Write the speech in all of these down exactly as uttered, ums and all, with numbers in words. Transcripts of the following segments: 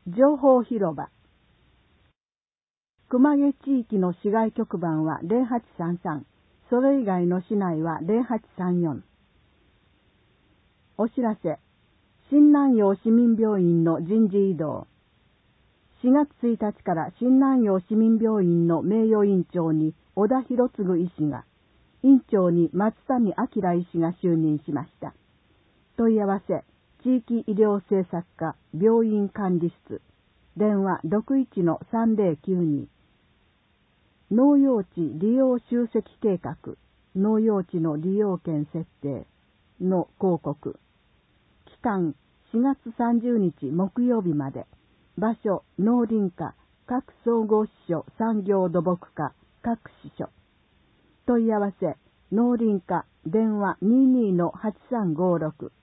情報広場。熊毛地域の市外局番はゼロはちさんさん、それ以外の市内はゼロはちさんよん。お知らせ。新南陽市民病院の人事異動。しがつついたちから新南陽市民病院の名誉院長に小田博次医師が、院長に松谷明医師が就任しました。問い合わせ、地域医療政策課病院管理室、電話 ろくいちのさんぜろきゅうに。農用地利用集積計画、農用地の利用権設定の広告。期間しがつさんじゅうにち木曜日まで。場所農林課各総合支所産業土木課各支所。問い合わせ農林課電話 にじゅうにのはちさんごろく。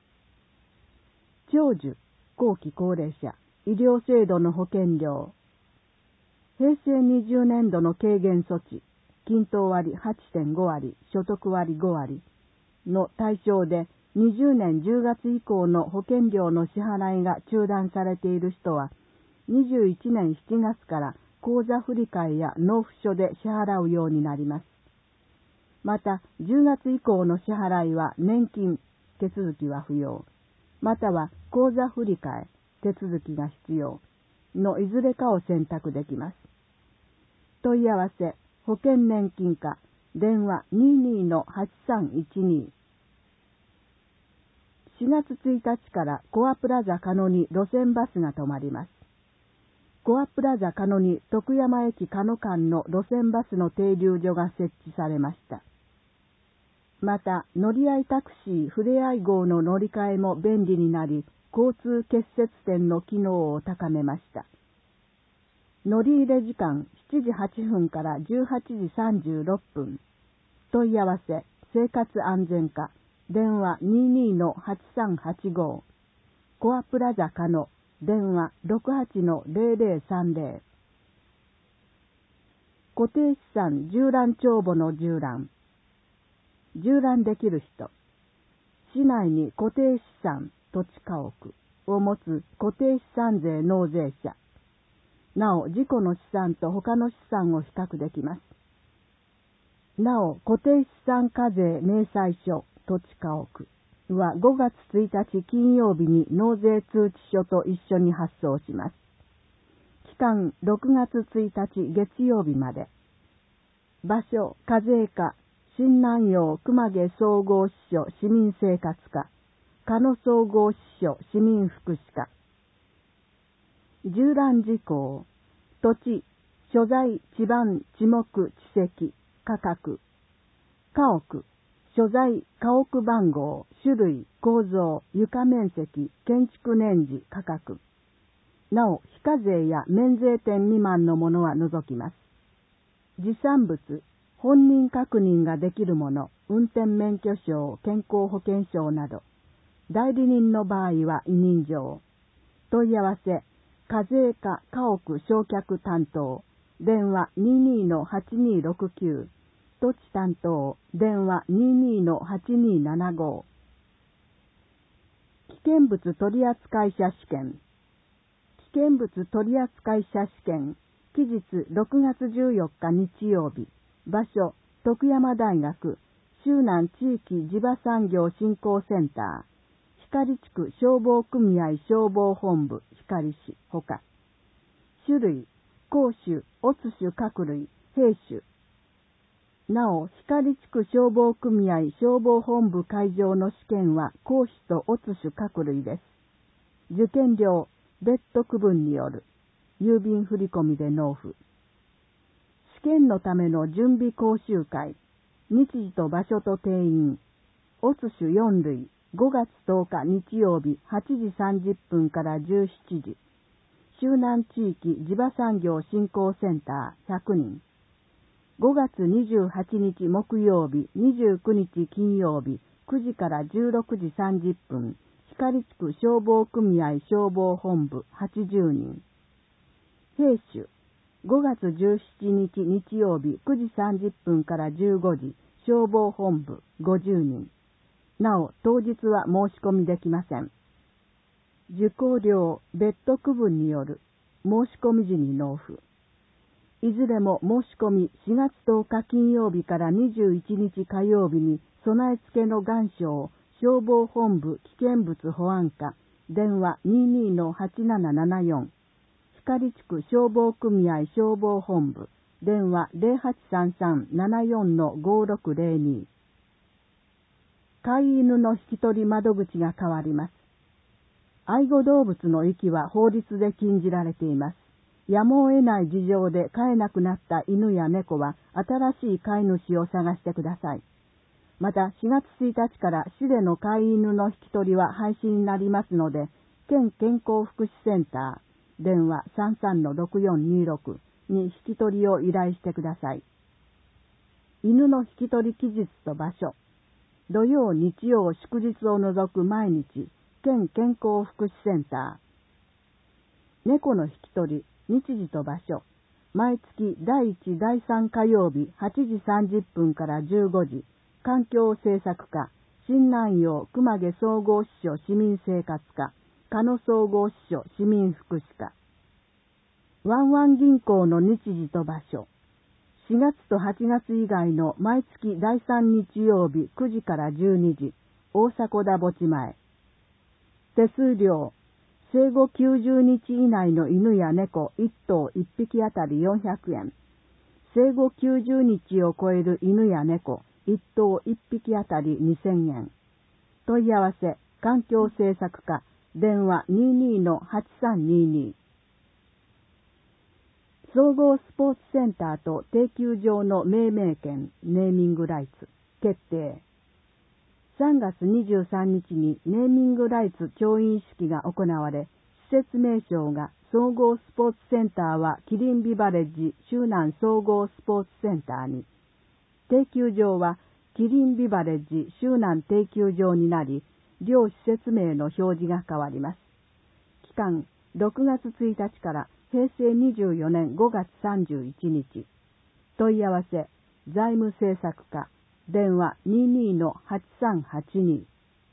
長寿後期高齢者医療制度の保険料。平成にじゅうねんどの軽減措置、均等割 はちてんごわり、所得割ごわりの対象でにじゅうねんじゅうがつ以降の保険料の支払いが中断されている人は、にじゅういちねんしちがつから口座振替や納付書で支払うようになります。また、じゅうがつ以降の支払いは年金、手続きは不要、または口座振替、手続きが必要のいずれかを選択できます。問い合わせ、保険年金課、電話 にじゅうにのはちさんいちに。しがつついたちからコアプラザ鹿野に路線バスが止まります。コアプラザ鹿野に徳山駅鹿野間の路線バスの停留所が設置されました。また、乗り合いタクシーふれあい号の乗り換えも便利になり、交通結節点の機能を高めました。乗り入れ時間しちじはっぷんからじゅうはちじさんじゅうろっぷん。問い合わせ、生活安全課、電話 にじゅうにのはちさんはちご。コアプラザ鹿野、電話 ろくはちのぜろぜろさんぜろ。固定資産縦覧帳簿の縦覧。縦覧できる人。市内に固定資産、土地家屋を持つ固定資産税納税者。なお、自己の資産と他の資産を比較できます。なお、固定資産課税明細書、土地家屋はごがつついたち金曜日に納税通知書と一緒に発送します。期間ろくがつついたち月曜日まで。場所、課税課、新南陽熊毛総合支所市民生活課、鹿野総合支所市民福祉課。縦覧事項、土地、所在、地番、地目、地籍、価格、家屋、所在、家屋番号、種類、構造、床面積、建築年次、価格。なお、非課税や免税店未満のものは除きます。持産物、本人確認ができるもの、運転免許証、健康保険証など。代理人の場合は委任状。問い合わせ、課税課家屋償却担当、電話 にじゅうにのはちにろくきゅう、土地担当、電話 にじゅうにのはちにななご。危険物取扱者試験。危険物取扱者試験、期日ろくがつじゅうよっか日曜日、場所、徳山大学、周南地域地場産業振興センター、光地区消防組合消防本部光市ほか。種類、公種、オツ種各類、兵種。なお、光地区消防組合消防本部会場の試験は公種とオツ種各類です。受験料、別途区分による。郵便振込で納付。試験のための準備講習会。日時と場所と定員。オツ種よんるい。ごがつとおか日曜日はちじさんじゅっぷんからじゅうしちじ。周南地域地場産業振興センターひゃくにん。ごがつにじゅうはちにち木曜日にじゅうくにち金曜日くじからじゅうろくじさんじゅっぷん。光地区消防組合消防本部はちじゅうにん。兵種。ごがつじゅうしちにち日曜日くじさんじゅっぷんからじゅうごじ消防本部ごじゅうにん。なお、当日は申し込みできません。 受講料別途区分による申し込み時に納付。いずれも申し込みしがつとおか金曜日からにじゅういちにち火曜日に備え付けの願書を消防本部危険物保安課電話 にじゅうにのはちななななよん 光地区消防組合消防本部電話 ゼロはちさんさんななよんのごろくゼロに 飼い犬の引き取り窓口が変わります。愛護動物の遺棄は法律で禁じられています。やむを得ない事情で飼えなくなった犬や猫は新しい飼い主を探してください。またしがつついたちから市での飼い犬の引き取りは廃止になりますので、県健康福祉センター電話 さんさんのろくよんにろく に引き取りを依頼してください。犬の引き取り期日と場所。土曜、日曜、祝日を除く毎日、県健康福祉センター。猫の引き取り、日時と場所。毎月だいいち、だいさん火曜日はちじさんじゅっぷんからじゅうごじ、環境政策課、新南陽熊毛総合支所市民生活課、鹿野総合支所市民福祉課。ワンワン銀行の日時と場所。しがつとはちがつ以外の毎月だいさん日曜日くじからじゅうにじ、大迫田墓地前。手数料、生後きゅうじゅうにち以内の犬や猫いっとういっぴきあたりよんひゃくえん。生後きゅうじゅうにちを超える犬や猫いっとういっぴきあたりにせんえん。問い合わせ、環境政策課、電話 にじゅうにのはちさんにに。総合スポーツセンターと定休場の命名権、ネーミングライツ、決定。さんがつにじゅうさんにちにネーミングライツ調印式が行われ、施設名称が総合スポーツセンターはキリンビバレッジ周南総合スポーツセンターに、定休場はキリンビバレッジ周南定休場になり、両施設名の表示が変わります。期間ろくがつついたちからへいせいにじゅうよねんごがつさんじゅういちにち。問い合わせ、財務政策課、電話 にじゅうにのはちさんはちに。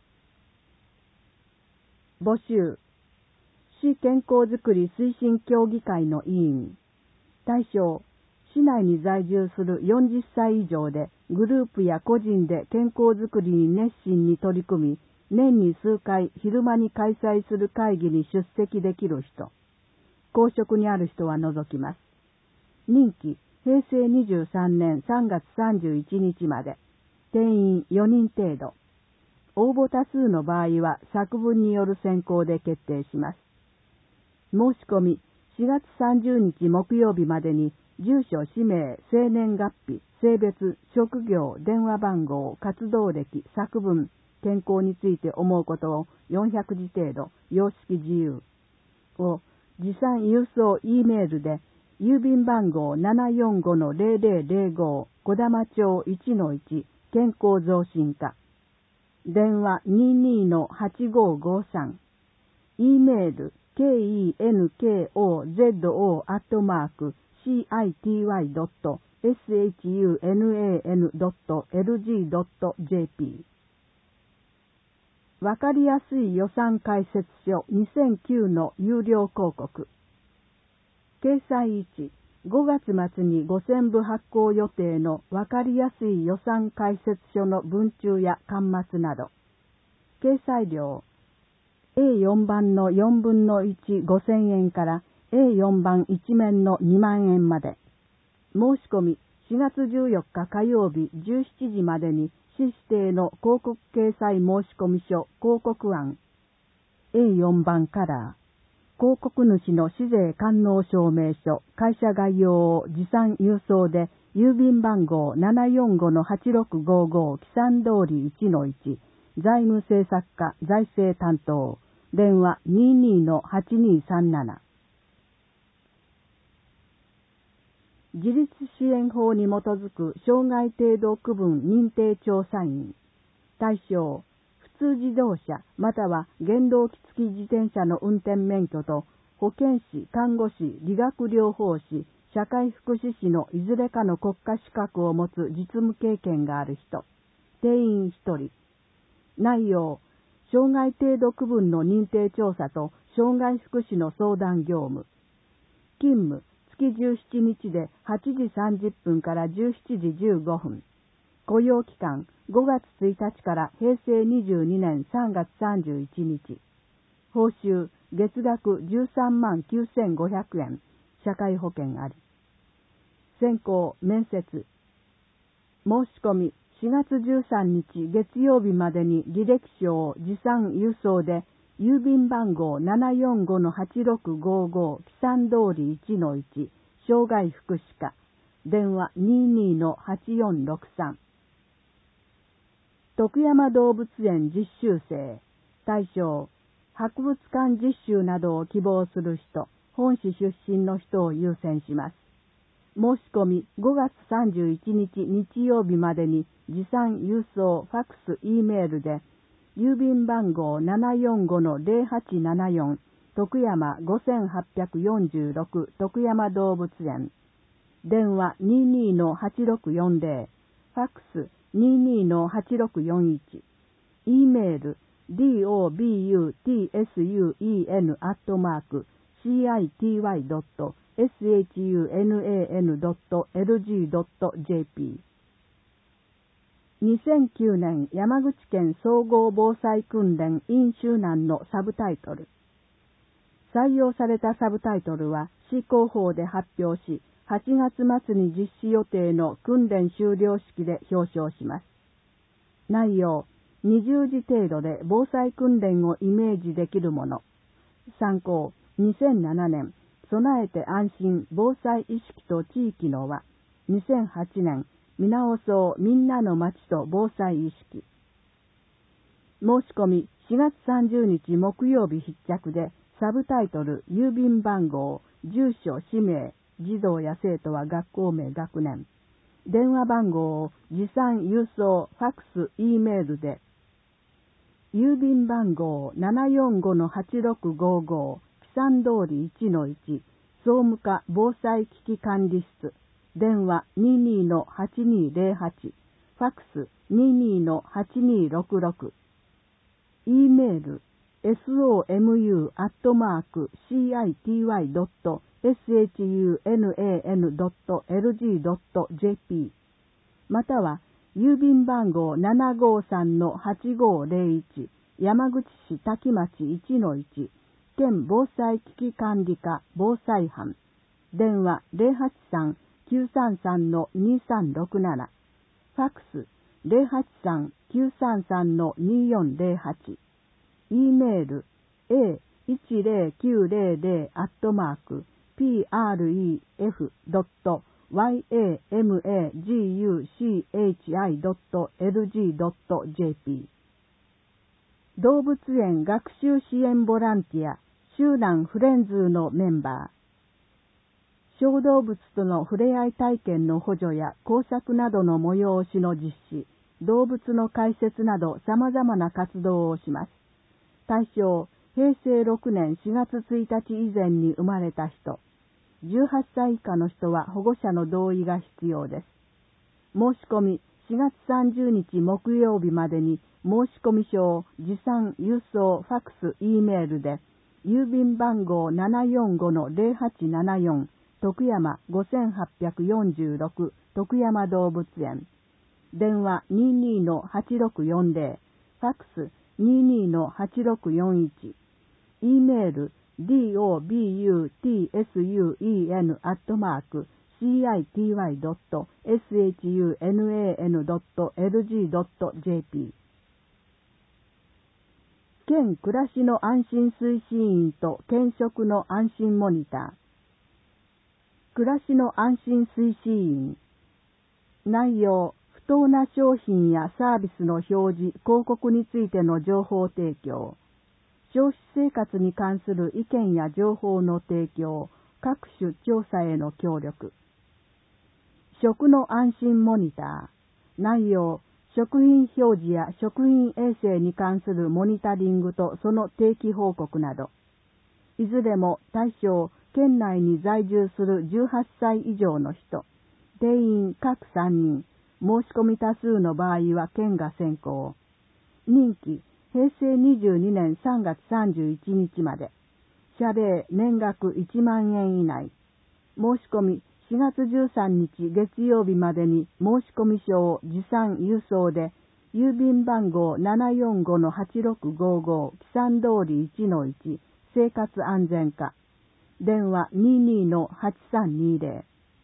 募集。市健康づくり推進協議会の委員。対象、市内に在住するよんじゅっさい以上でグループや個人で健康づくりに熱心に取り組み、年に数回昼間に開催する会議に出席できる人。公職にある人は除きます。任期、へいせいにじゅうさんねんさんがつさんじゅういちにちまで。定員よにん程度。応募多数の場合は作文による選考で決定します。申し込み、しがつさんじゅうにち木曜日までに、住所、氏名、生年月日、性別、職業、電話番号、活動歴、作文、健康について思うことをよんひゃくじ程度、様式自由を持参郵送 E メールで、郵便番号 ななよんごのゼロゼロゼロご 小玉町 いちのいち 健康増進課。電話 にじゅうにのはちごごさん。E メール ケーイーエヌケーオーゼットオー アットマーク シーアイティーワイ ドット エスエイチユーエヌエーエヌ ドット エルジー ドット ジェーピー。わかりやすい予算解説書にせんきゅうの有料広告。掲載いち、ごがつ末にごせんぶ発行予定のわかりやすい予算解説書の文中や巻末など。掲載料、エーよん 番のよんぶんのいちごせんえんから エーよん 番いち面のにまんえんまで。申し込みしがつじゅうよっか火曜日じゅうしちじまでに市指定の広告掲載申込書広告案 エーよん 番カラー。広告主の市税官納証明書、会社概要を持参郵送で、郵便番号 ななよんごのはちろくごご 木山通り いちのいち、財務政策課財政担当、電話 にじゅうにのはちにさんなな。自立支援法に基づく障害程度区分認定調査員。対象、普通自動車または原動機付き自転車の運転免許と保健師、看護師、理学療法士、社会福祉士のいずれかの国家資格を持つ実務経験がある人。定員ひとり。内容、 障害程度区分の認定調査と障害福祉の相談業務。勤務、月じゅうしちにちではちじさんじゅっぷんからじゅうしちじじゅうごふん。雇用期間、ごがつついたちからへいせいにじゅうにねんさんがつさんじゅういちにち。報酬、月額じゅうさんまんきゅうせんごひゃくえん。社会保険あり。選考、面接。申し込み、しがつじゅうさんにち月曜日までに履歴書を持参郵送で、郵便番号 ななよんごのはちろくごご 木山通り いちのいち、障害福祉課。電話 にじゅうにのはちよんろくさん。徳山動物園実習生。対象、博物館実習などを希望する人、本市出身の人を優先します。申し込みごがつさんじゅういちにち日曜日までに持参郵送ファックス E メールで郵便番号 ななよんごのぜろはちななよん 徳山ごはっぴゃくよんじゅうろく徳山動物園。電話 にじゅうにのはちろくよんぜろ ファックス にじゅうにのはちろくよんいち。 E メール ドブツアットマーク シーアイティーワイドットエスエイチユーエヌエーエヌドットエルジードットジェーピー。にせんきゅうねん山口県総合防災訓練 in 周南のサブタイトル。採用されたサブタイトルは市広報で発表し、はちがつまつに実施予定の訓練終了式で表彰します。内容、にじゅうじ程度で防災訓練をイメージできるもの。参考、にせんななねん、備えて安心防災意識と地域の輪。にせんはちねん、見直そうみんなの町と防災意識。申し込みしがつさんじゅうにち木曜日必着で、サブタイトル、郵便番号、住所、氏名、児童や生徒は学校名、学年。電話番号を持参郵送ファックス E メールで、郵便番号 ななよんごのはちろくごご 木山通り いちのいち 総務課防災危機管理室。電話 にじゅうにのはちにぜろはち、ファックス にじゅうにのはちにろくろく。E メール ソム アットマーク シーアイティーワイドットエスエイチユーエヌエーエヌドットエルジードットジェーピー。または郵便番号 ななごさんのはちごぜろいち 山口市滝町 いちのいち 県防災危機管理課防災班。電話 ゼロはちさんきゅうさんさんのにさんろくなな。ファックス ゼロはちさんきゅうさんさんのによんぜろはち。E メール エーいちぜろきゅうぜろぜろ アットマーク ピーアールイーエフドットワイエーエムエージーユーシーエイチアイドットエルジードットジェーピー。動物園学習支援ボランティア周南フレンズのメンバー。小動物との触れ合い体験の補助や工作などの催しの実施、動物の解説など様々な活動をします。対象、へいせいろくねんしがつついたち以前に生まれた人。じゅうはっさい以下の人は保護者の同意が必要です。申し込みしがつさんじゅうにち木曜日までに申込書を持参郵送ファックス E メールで郵便番号 ななよんごのぜろはちななよん 徳山ごはっぴゃくよんじゅうろく徳山動物園。電話 にじゅうにのはちろくよんぜろ ファックス にじゅうにのはちろくよんいち。E メール ドブツスン アットマーク シーアイティーワイドットエスエイチユーエヌエーエヌドットエルジードットジェーピー。県暮らしの安心推進員と県職の安心モニター。暮らしの安心推進員。内容、不当な商品やサービスの表示、広告についての情報提供。消費生活に関する意見や情報の提供、各種調査への協力。食の安心モニター。内容、食品表示や食品衛生に関するモニタリングとその定期報告など。いずれも対象、県内に在住するじゅうはっさい以上の人。定員各さんにん。申し込み多数の場合は県が先行。任期、 へいせいにじゅうにねんさんがつさんじゅういちにちまで。謝礼年額いちまんえん以内。申し込みしがつじゅうさんにち月曜日までに申し込み書を持参郵送で、郵便番号 ななよんごのはちろくごーごー 木山通り いちのいち 生活安全課。電話 にじゅうにのはちさんにぜ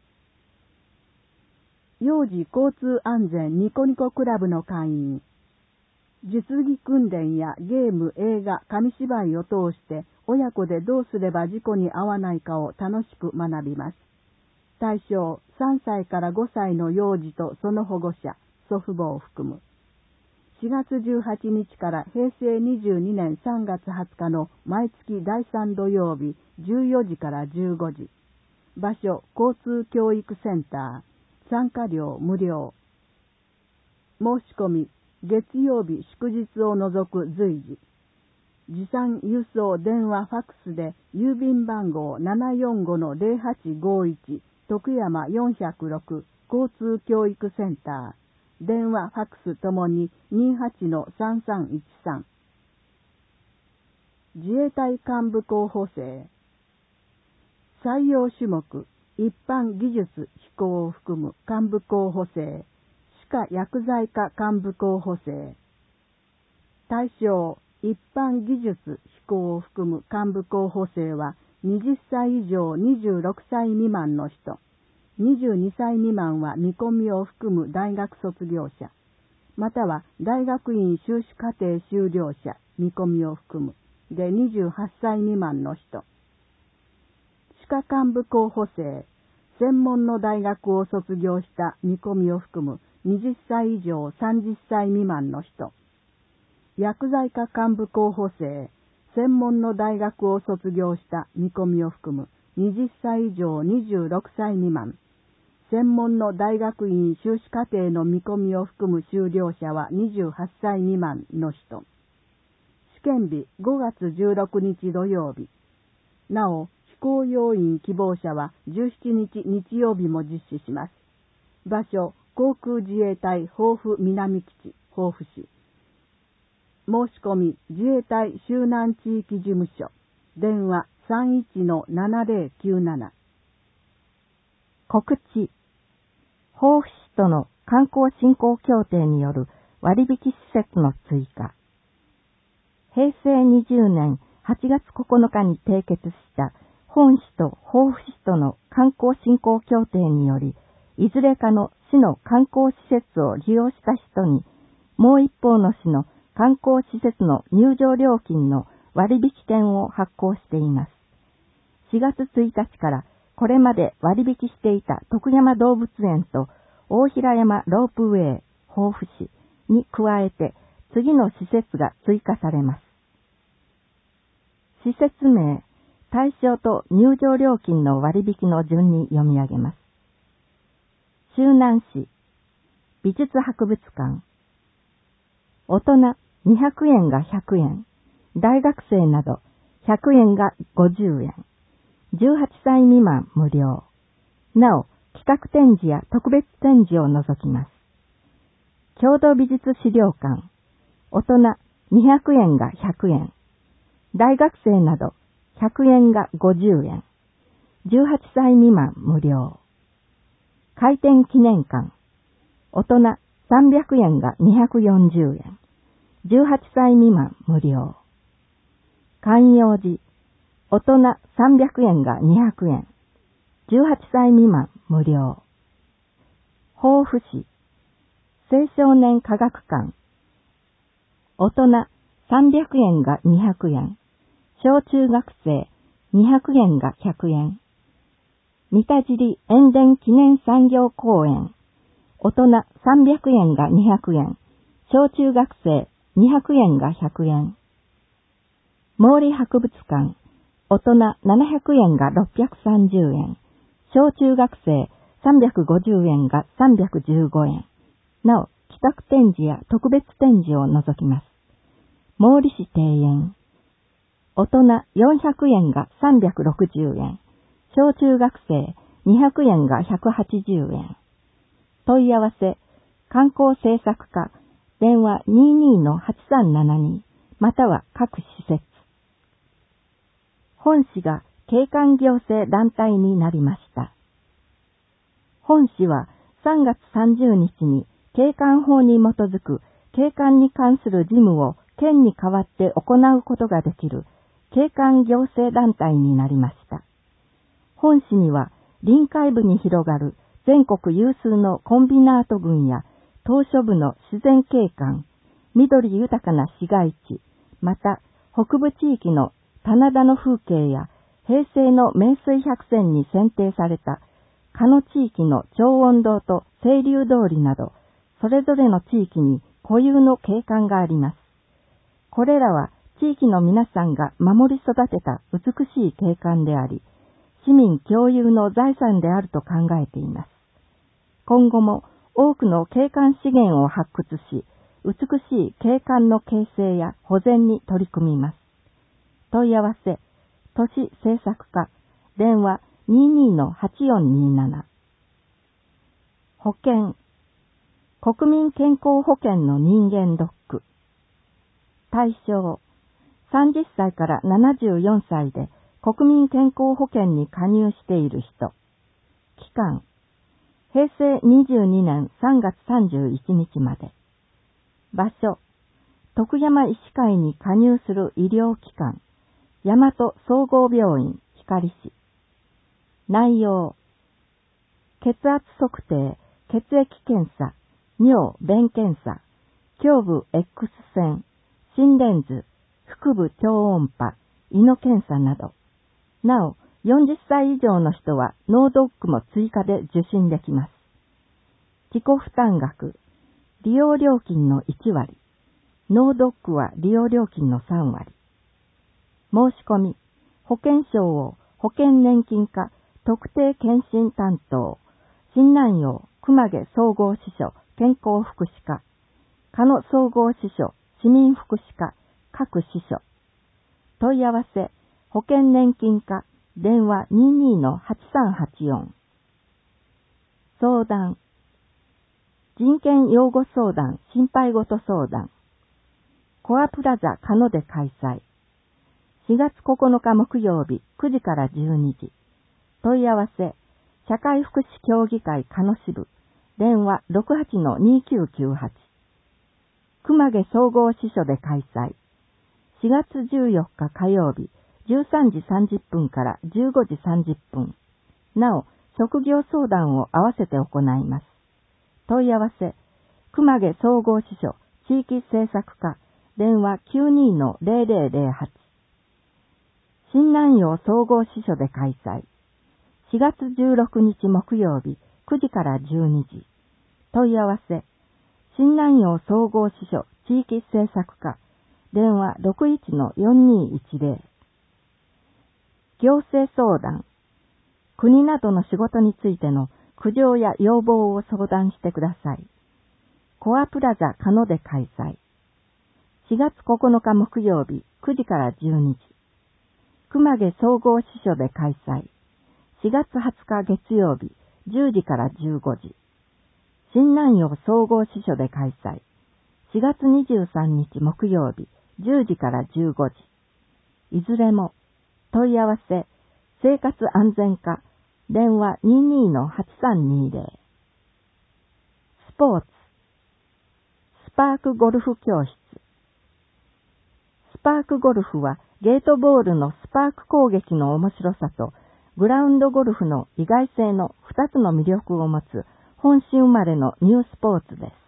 ろ。幼児交通安全ニコニコクラブの会員。実技訓練やゲーム、映画、紙芝居を通して親子でどうすれば事故に遭わないかを楽しく学びます。対象さんさいからごさいの幼児とその保護者、祖父母を含む。しがつじゅうはちにちからへいせいにじゅうにねんさんがつはつかの毎月だいさん土曜日じゅうよじからじゅうごじ。場所交通教育センター。参加料無料。申し込み月曜日祝日を除く随時。持参郵送電話ファックスで郵便番号 ななよんごのぜろはちごいち 徳山よんひゃくろく交通教育センター。電話ファックスともに にじゅうはちのさんさんいちさん。自衛隊幹部候補生。採用種目一般技術飛行を含む幹部候補生。歯科薬剤科幹部候補生。対象一般技術飛行を含む幹部候補生ははたち以上にじゅうろくさい未満の人。にじゅうにさい未満は見込みを含む大学卒業者、または大学院修士課程修了者、見込みを含むでにじゅうはっさい未満の人。歯科幹部候補生、専門の大学を卒業した見込みを含むはたちさい以上さんじゅっさい未満の人。薬剤科幹部候補生、専門の大学を卒業した見込みを含むはたちさい以上にじゅうろくさい未満。専門の大学院修士課程の見込みを含む修了者はにじゅうはっさい未満の人。試験日ごがつじゅうろくにち土曜日。なお、飛行要員希望者はじゅうしちにち日曜日も実施します。場所、航空自衛隊防府南基地、防府市。申し込み、自衛隊周南地域事務所。電話 さんいちのななぜろきゅうなな。 告知。防府市との観光振興協定による割引施設の追加。へいせいにじゅうねんはちがつここのかに締結した本市と防府市との観光振興協定により、いずれかの市の観光施設を利用した人に、もう一方の市の観光施設の入場料金の割引券を発行しています。しがつついたちからこれまで割引していた徳山動物園と大平山ロープウェイ、防府市に加えて次の施設が追加されます。施設名、対象と入場料金の割引の順に読み上げます。周南市美術博物館。大人にひゃくえんがひゃくえん、大学生などひゃくえんがごじゅうえん。じゅうはっさい未満無料。なお、企画展示や特別展示を除きます。郷土美術資料館。大人にひゃくえんがひゃくえん。大学生などひゃくえんがごじゅうえん。じゅうはっさい未満無料。開店記念館。大人さんびゃくえんがにひゃくよんじゅうえん。じゅうはっさい未満無料。観葉寺。大人さんびゃくえんがにひゃくえん。じゅうはっさい未満無料。防府市青少年科学館。大人さんびゃくえんがにひゃくえん。小中学生にひゃくえんがひゃくえん。三田尻塩田記念産業公園。大人さんびゃくえんがにひゃくえん。小中学生にひゃくえんがひゃくえん。毛利博物館。大人ななひゃくえんがろっぴゃくさんじゅうえん。小中学生さんびゃくごじゅうえんがさんびゃくじゅうごえん。なお、企画展示や特別展示を除きます。毛利市庭園。大人よんひゃくえんがさんびゃくろくじゅうえん。小中学生にひゃくえんがひゃくはちじゅうえん。問い合わせ、観光政策課、電話 にじゅうにのはちさんななに、 または各施設。本市が景観行政団体になりました。本市はさんがつさんじゅうにちに景観法に基づく景観に関する事務を県に代わって行うことができる景観行政団体になりました。本市には臨海部に広がる全国有数のコンビナート群や島嶼部の自然景観、緑豊かな市街地、また北部地域の棚田の風景や平成の名水百選に選定された鹿野地域の長音堂と清流通りなど、それぞれの地域に固有の景観があります。これらは地域の皆さんが守り育てた美しい景観であり、市民共有の財産であると考えています。今後も多くの景観資源を発掘し、美しい景観の形成や保全に取り組みます。問い合わせ、都市政策課、電話 にじゅうにのはちよんにーなな。保険、国民健康保険の人間ドック。対象、さんじゅっさいからななじゅうよんさいで国民健康保険に加入している人。期間、へいせいにじゅうにねんさんがつさんじゅういちにちまで。場所、徳山医師会に加入する医療機関、大和総合病院光市。内容、血圧測定、血液検査、尿、便検査、胸部 X 線、心電図、腹部超音波、胃の検査など。なお、よんじゅっさい以上の人は脳ドックも追加で受診できます。自己負担額、利用料金のいちわり、脳ドックは利用料金のさんわり。申し込み、保険証を保険年金課特定健診担当、新南陽熊毛総合支所健康福祉課、鹿野総合支所市民福祉課各支所。問い合わせ、保険年金課電話 にじゅうにのはちさんはちよん。相談、人権擁護相談、心配事相談。コアプラザ鹿野で開催。しがつここのか木曜日くじからじゅうにじ。問い合わせ、社会福祉協議会鹿野支部、電話 ろくはちのにきゅうきゅうはち。熊毛総合支所で開催。しがつじゅうよっか火曜日、じゅうさんじさんじゅっぷんからじゅうごじさんじゅっぷん。なお、職業相談を合わせて行います。問い合わせ、熊毛総合支所地域政策課、電話 きゅうにのぜろぜろぜろはち。新南陽総合支所で開催。しがつじゅうろくにち木曜日くじからじゅうにじ。問い合わせ、新南陽総合支所地域政策課、電話 ろくいちのよんにいちぜろ。行政相談、国などの仕事についての苦情や要望を相談してください。コアプラザ鹿野で開催。しがつここのか木曜日くじからじゅうにじ。熊毛総合支所で開催。しがつはつか月曜日じゅうじからじゅうごじ。新南陽総合支所で開催。しがつにじゅうさんにち木曜日じゅうじからじゅうごじ。いずれも問い合わせ、生活安全課、電話 にじゅうにのはちさんにぜろ。スポーツ、スパークゴルフ教室。スパークゴルフはゲートボールのスパーク攻撃の面白さとグラウンドゴルフの意外性のふたつの魅力を持つ本市生まれのニュースポーツです。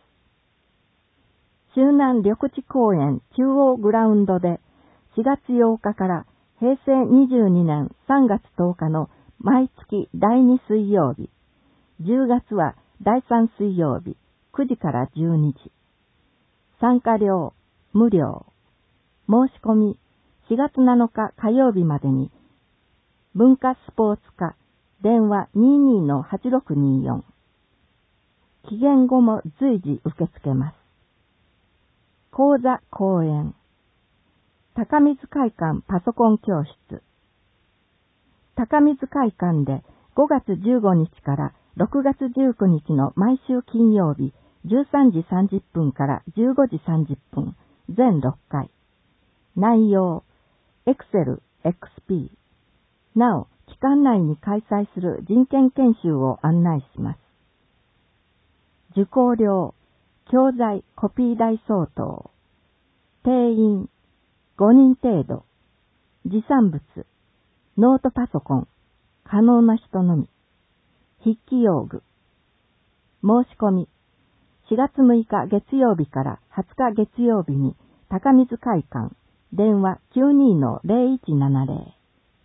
周南緑地公園中央グラウンドでしがつようかからへいせいにじゅうにねんさんがつとおかの毎月だいに水曜日、じゅうがつはだいさん水曜日くじからじゅうにじ。参加料無料。申し込みしがつなのか火曜日までに文化スポーツ課電話 にじゅうにのはちろくによん。期限後も随時受け付けます。講座講演、高水会館パソコン教室。高水会館でごがつじゅうごにちからろくがつじゅうくにちの毎週金曜日じゅうさんじさんじゅっぷんからじゅうごじさんじゅっぷん全ろっかい。 内容、Excel、エックスピー。なお、期間内に開催する人権研修を案内します。受講料、教材コピー代相当。定員、ごにん程度。持参物、ノートパソコン、可能な人のみ。筆記用具。申し込み、しがつむいか月曜日からはつか月曜日に高水会館、電話 きゅうにーのゼロいちななゼロ。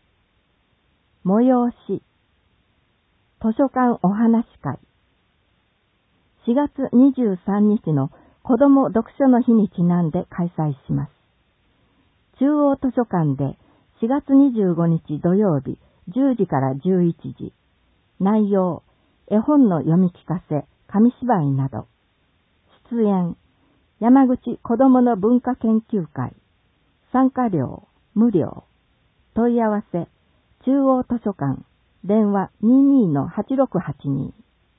催し、図書館お話会。しがつにじゅうさんにちの子ども読書の日にちなんで開催します。中央図書館でしがつにじゅうごにち土曜日じゅうじからじゅういちじ。内容、絵本の読み聞かせ、紙芝居など。出演、山口子どもの文化研究会。参加料、無料。問い合わせ、中央図書館、電話 にーにーのはちろくはちに。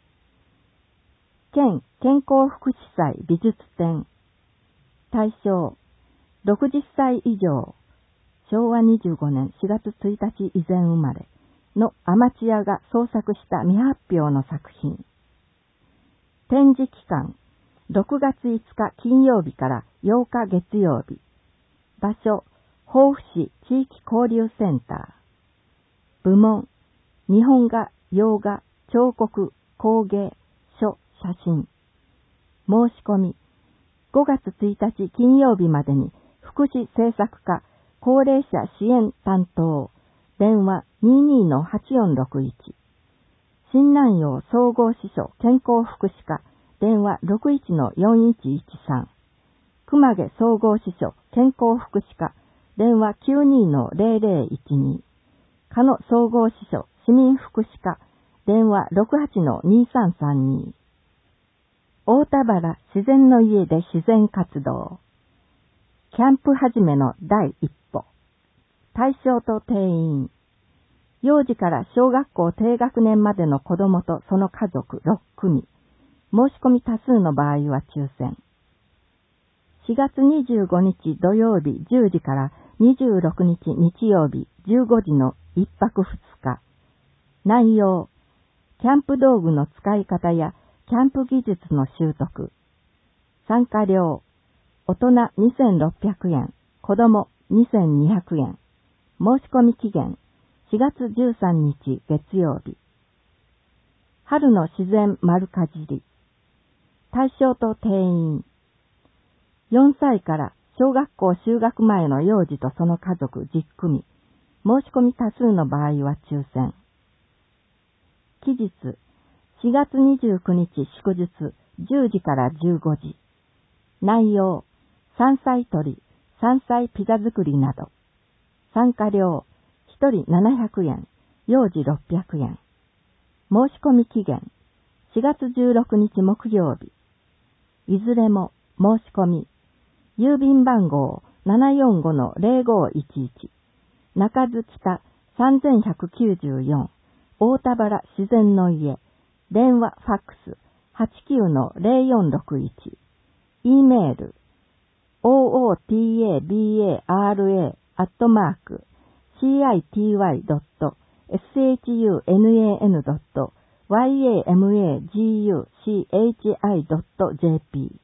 県健康福祉祭美術展。対象、ろくじゅっさい以上、しょうわにじゅうごねんしがつついたち以前生まれのアマチュアが創作した未発表の作品。展示期間、ろくがついつか金曜日からようか月曜日。場所、防府市地域交流センター。部門、日本画、洋画、彫刻、工芸、書、写真。申し込み、ごがつついたち金曜日までに福祉政策課高齢者支援担当、電話 にーにーのはちよんろくいち。新南陽総合支所健康福祉課、電話 ろくいちのよんいちいちさん。熊毛総合支所健康福祉課、電話 きゅうにーのゼロゼロいちに。鹿野総合支所市民福祉課、電話 ろくはちのにさんさんに。大田原自然の家で自然活動。キャンプはじめの第一歩。対象と定員。幼児から小学校低学年までの子どもとその家族ろっくみ。申し込み多数の場合は抽選。しがつにじゅうごにち土曜日じゅうじからにじゅうろくにち日曜日じゅうごじのいっぱくふつか。内容、キャンプ道具の使い方やキャンプ技術の習得。参加料、大人にせんろっぴゃくえん、子供にせんにひゃくえん。申し込み期限、しがつじゅうさんにち月曜日。春の自然丸かじり。対象と定員。よんさいから小学校就学前の幼児とその家族じゅっくみ。申し込み多数の場合は抽選。期日、しがつにじゅうくにち祝日じゅうじからじゅうごじ。内容、山菜採り、山菜ピザ作りなど。参加料、ひとりななひゃくえん、幼児ろっぴゃくえん。申し込み期限、しがつじゅうろくにち木曜日。いずれも申し込み、郵便番号 ななよんごのゼロごいちいち、中津北さんぜんひゃくきゅうじゅうよん、大田原自然の家、電話ファックス はちきゅうのゼロよんろくいち、E メール オーオーティーエービーエーアールエー アットマーク シーアイティーワイドットエスエイチユーエヌエーエヌドットワイエーエムエージーユーシーエイチアイドットジェーピー